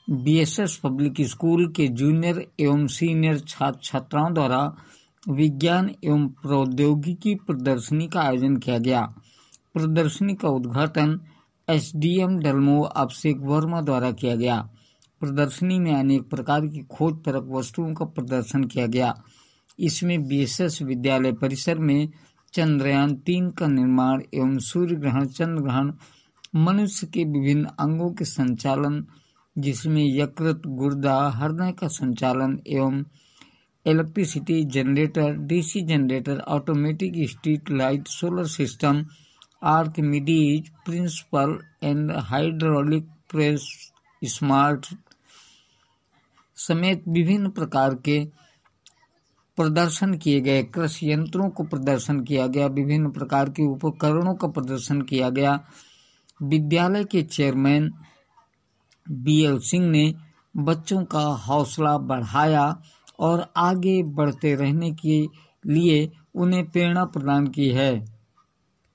BSS public school के junior एवं senior छात्र छात्राओं द्वारा विज्ञान एवं प्रौद्योगिकी प्रदर्शनी का आयोजन किया गया। प्रदर्शनी का उद्घाटन एसडीएम डलमो अभिषेक वर्मा द्वारा किया गया। प्रदर्शनी में अनेक प्रकार की खोजपरक वस्तुओं का प्रदर्शन किया गया। इसमें बीएसएस विद्यालय परिसर में चंद्रयान 3 का निर्माण एवं सूर्य ग्रहण, चंद्र ग्रहण, मनुष्य के विभिन्न अंगों के संचालन जिसमें यकृत, गुर्दा, हृदय का संचालन एवं electricity generator, DC generator, automatic street light, solar system, Archimedes principle and hydraulic press, smart समेत विभिन्न प्रकार के प्रदर्शन किए गए। कृषि यंत्रों को प्रदर्शन किया गया। विभिन्न प्रकार के उपकरणों का प्रदर्शन किया गया। विद्यालय के चेयरमैन बीएल सिंह ने बच्चों का हौसला बढ़ाया और आगे बढ़ते रहने के लिए उन्हें प्रेरणा प्रदान की है।